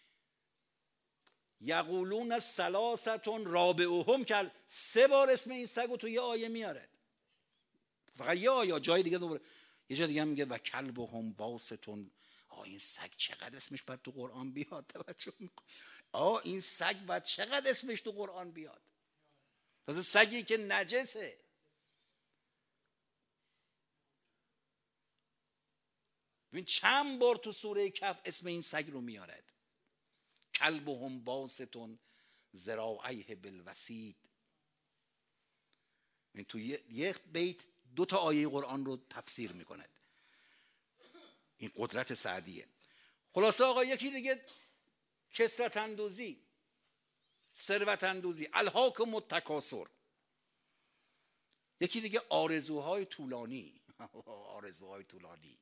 یقولون 3 رابعهم کلب. 3 بار اسم این سگو تو یه آیه میاره، فقط یه آیه. جای دیگه دوباره یه جای دیگه میگه و کلبهم باستون. این سگ چقدر اسمش باید تو قرآن بیاد؟ توجه این سگ باید چقدر اسمش تو قرآن بیاد؟ تازه سگی که نجسه. ببین چند بار تو سوره کهف اسم این سگ رو میارد. کلبهم باستون ذراعیه بالوسید. این تو یک بیت 2 تا آیه قرآن رو تفسیر میکند. این قدرت سعدیه. خلاصه آقا یکی دیگه کثرت اندوزی، ثروت اندوزی، الهاکم التکاثر. یکی دیگه آرزوهای طولانی. آرزوهای طولانی.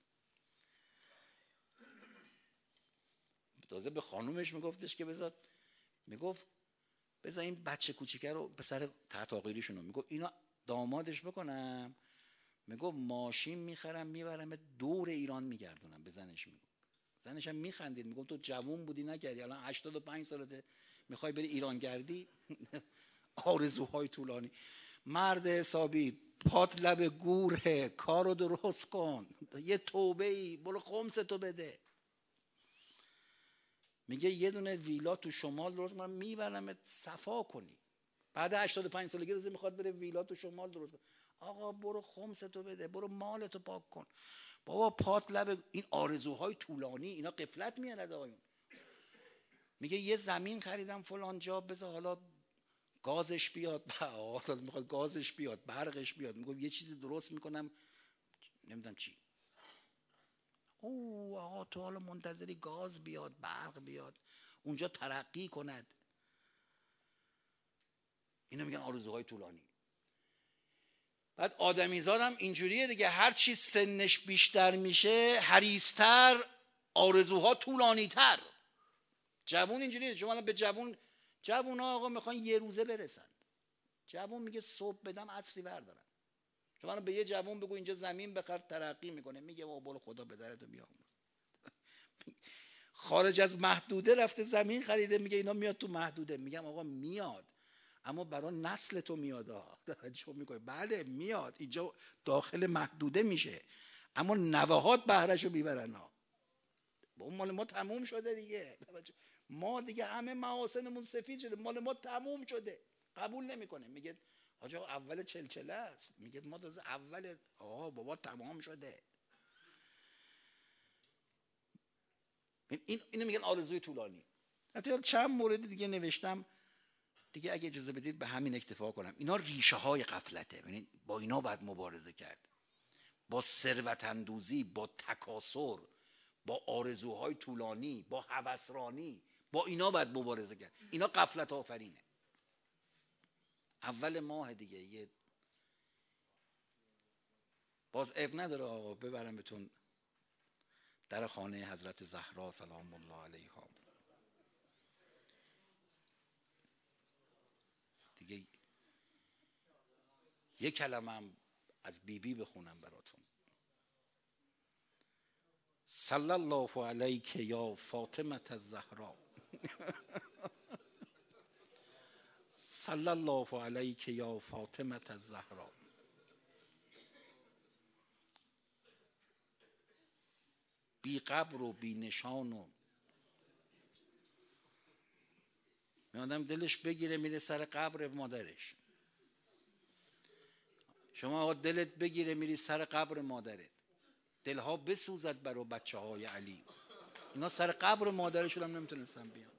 تازه به خانومش میگفتش که میگفت بذار این بچه کوچیکه رو پسر تحتاقیریشون رو میگفت اینا دامادش بکنم، میگفت ماشین میخرم میبرم دور ایران میگردونم. به زنش میگفت، زنش هم میخندید، میگفت تو جوون بودی نکردی، الان 85 سالته میخوای بری ایران گردی. آرزوهای طولانی. مرد حسابی پات لب گوره، کارو درست کن، یه توبه ای، برو خمستو بده. میگه یه دونه ویلا تو شمال درست من میبرم صفا کنی. بعد 85 سالگی میخواد بره ویلا تو شمال درست کنه. آقا برو خمستو بده، برو مالتو پاک کن. بابا پات لب. این آرزوهای طولانی اینا غفلت میاند آقایون. میگه یه زمین خریدم فلان جا، بذار حالا گازش بیاد. حالا میخواد گازش بیاد، برقش بیاد، میگه یه چیزی درست میکنم نمیدونم چی. او آقا تو حالا منتظری گاز بیاد، برق بیاد، اونجا ترقی کند. اینو میگن آرزوهای طولانی. بعد آدمیزادم اینجوریه دیگه، هر چی سنش بیشتر میشه حریص‌تر، آرزوها طولانی‌تر. جوون اینجوریه. شما الان به جوونا آقا میخوان یه روزه برسن. جوون میگه صبح بدم عصری بردارم. شما الان به یه جوون بگو اینجا زمین بخر ترقی میکنه، میگه بابا خدا به درت بیامرز. خارج از محدوده رفته زمین خریده، میگه اینا میاد تو محدوده. میگم آقا میاد، اما برای نسل تو میاد. توجه میکنه؟ بله میاد، اینجا داخل محدوده میشه، اما نوهات بهرهشو میبرن. با مال ما تموم شده دیگه. ما دیگه همه محاسنمون سفید شده، مال ما تموم شده. قبول نمیکنه، میگه حاج آقا اول چلچله است. میگه ما تازه اول. بابا تمام شده. اینو میگن آرزوی طولانی. حتی چند مورد دیگه نوشتم دیگه، اگه اجازه بدید به همین اکتفا کنم. اینا ریشه های غفلته. یعنی با اینا باید مبارزه کرد، با ثروت اندوزی، با تکاسر، با آرزوهای طولانی، با هوسرانی، با اینا باید مبارزه کرد. اینا غفلت آفرینه. اول ماه دیگه یه باز اب نداره آقا، ببرم بهتون در خانه حضرت زهرا سلام الله علیها. دیگه یک کلمه هم از بیبی بخونم براتون. صلی الله علیک یا فاطمه الزهرا. صلی الله علیک یا فاطمه الزهرا. بی قبر و بی نشان و آدم دلش بگیره میره سر قبر مادرش. شما دلت بگیره میری سر قبر مادرت. دلها بسوزد برای بچه های علی. اینا سر قبر مادرشون هم نمیتونستن بیان.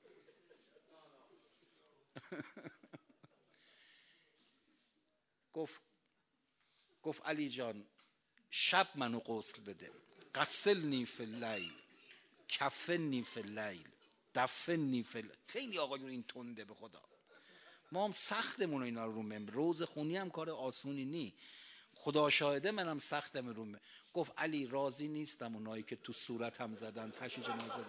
گفت علی جان شب منو غسل بده، غسلنی فی اللیل، کفنی فی اللیل، دفنی فی اللیل. خیلی آقایون این تنده به خدا. ما هم سختمون اینا رو روز خونی هم کار آسونی نی. خدا شاهده منم سختم رو. گفت علی راضی نیستم اونایی که تو صورت هم زدن تشییع جنازه.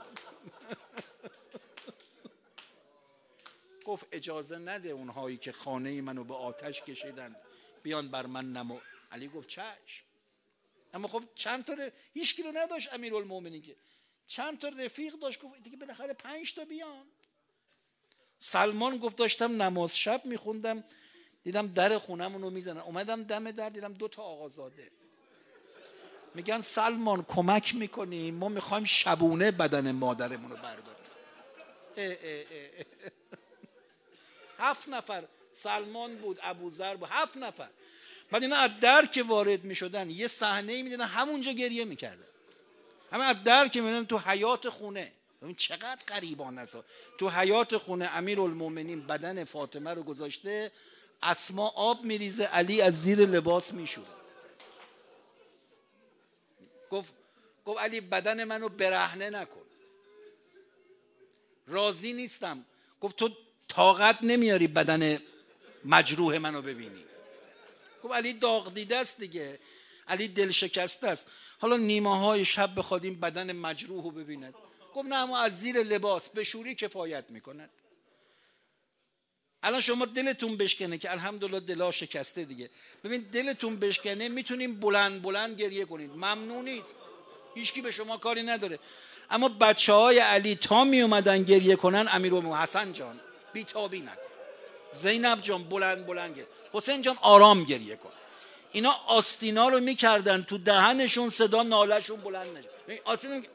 گفت اجازه نده اونهایی که خانه منو به آتش کشیدن بیان بر من نمو. علی گفت چشم. اما خب چند تا هیچ کی رو نداشت امیرالمومنین، که چند تا رفیق داشت. گفت دیگه بالاخره 5 تا بیان. سلمان گفت داشتم نماز شب میخوندم دیدم در خونمون رو میزنن، اومدم دم در دیدم 2 تا آقازاده. میگن سلمان کمک میکنیم، ما میخوایم شبونه بدن مادرمون رو برداریم. 7 نفر. سلمان بود، ابوذر بود، 7 نفر. بعد اینا از در که وارد میشدن یه صحنه میدیدن همونجا گریه میکردن. همه از در که میدیدن تو حیاط خونه. ببین چقدر غریبانه است. تو حیاط خونه امیرالمومنین بدن فاطمه رو گذاشته، اسما آب میریزه، علی از زیر لباس میشوره. گفت علی بدن منو برهنه نکن، راضی نیستم. گفت تو طاقت نمیاری بدن مجروح منو ببینی. گفت علی داغ دیده است دیگه، علی دل شکسته است، حالا نیمه های شب بخواد این بدن مجروح رو ببیند. گفت نه، اما از زیر لباس بشوری کفایت میکند. الان شما دلتون بشکنه که الحمدلله دلها شکسته دیگه، ببین دلتون بشکنه میتونیم بلند بلند گریه کنید، ممنوع نیست، هیچکی به شما کاری نداره. اما بچه های علی تا می اومدن گریه کنن، امیرالمومنین حسن جان بیتابی نکن، زینب جان بلند بلند گریه، حسین جان آرام گریه کن. اینا آستینا رو میکردن تو دهنشون، صدا نالهشون بلند نشه.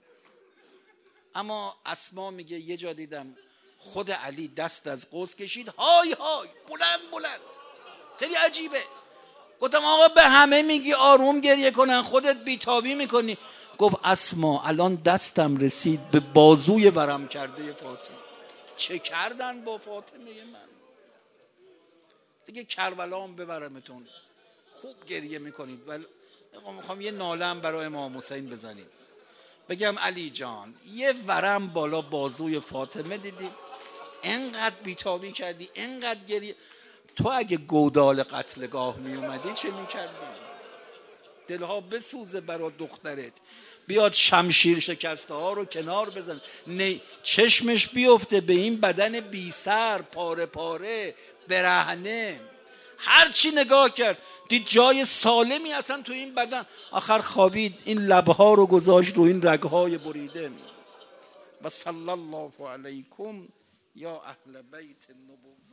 اما اسما میگه یه جا دیدم خود علی دست از قوس کشید، های های بلند بلند، خیلی عجیبه. گفتم آقا به همه میگی آروم گریه کنن، خودت بیتابی میکنی. گفت اسما الان دستم رسید به بازوی ورم کرده فاطمه. چه کردن با فاطمه من؟ دیگه کربلا هم ببرمتون، خوب گریه میکنید. ولی میخوام یه ناله هم برای امام حسین بزنیم، بگم علی جان یه ورم بالا بازوی فاطمه دیدی، انقدر بیتابی کردی، انقدر گریه. تو اگه گودال قتلگاه می اومدی چه میکردی؟ دلها بسوزه برا دخترت، بیاد شمشیر شکسته ها رو کنار بزن، چشمش بیفته به این بدن بی سر، پاره پاره، برهنه. هر چی نگاه کرد دید جای سالمی اصلا تو این بدن. آخر خوابید، این لبها رو گذاشت رو این رگهای بریده. و صلی الله علیکم یا اهل بیت النبوة.